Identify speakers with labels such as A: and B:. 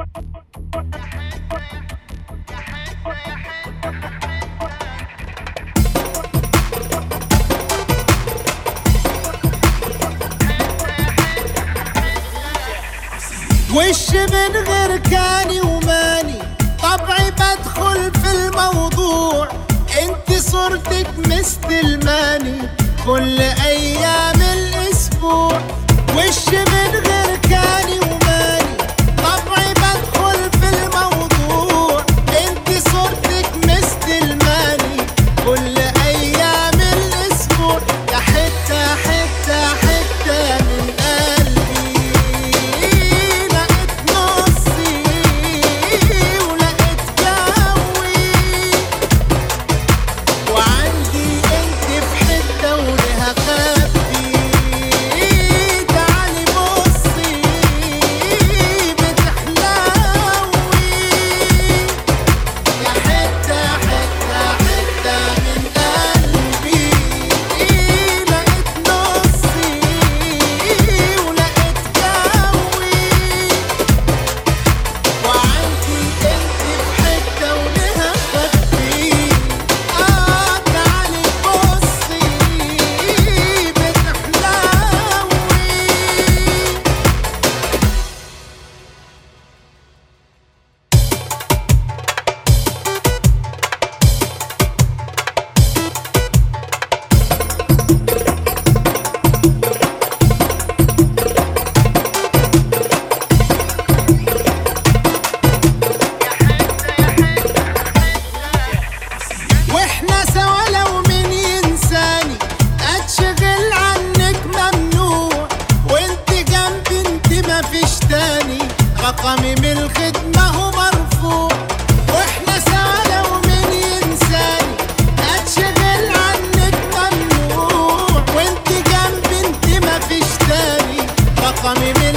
A: وش من غير كاني وماني طبعي بدخل في الموضوع، انت صورتك مستلماني كل ايام الاسبوع. وش من غير كاني وماني طبعي بدخل في الموضوع، انت صورتك مستلماني كل ايام الاسبوع. يا حتة حتة حتة من قلبي لقيت نصي ولقيت جوي، وعندي انت في حتة ولها خبي. تعالي بصي بتحلوي، يا حتة حتة حتة من قلبي لقيت نصي ولقيت جوي، وعندي انت في حتة ولها خبي. تعالي بصي بتحلوي. واحنا سوا لو مين ينساني اتشغل عنك ممنوع، وانت جنبي انت مفيش تاني، رقمي من الخدمة هو مرفوع. واحنا سوا لو مين ينساني اتشغل عنك ممنوع، وانت جنبي انت مفيش تاني، رقمي من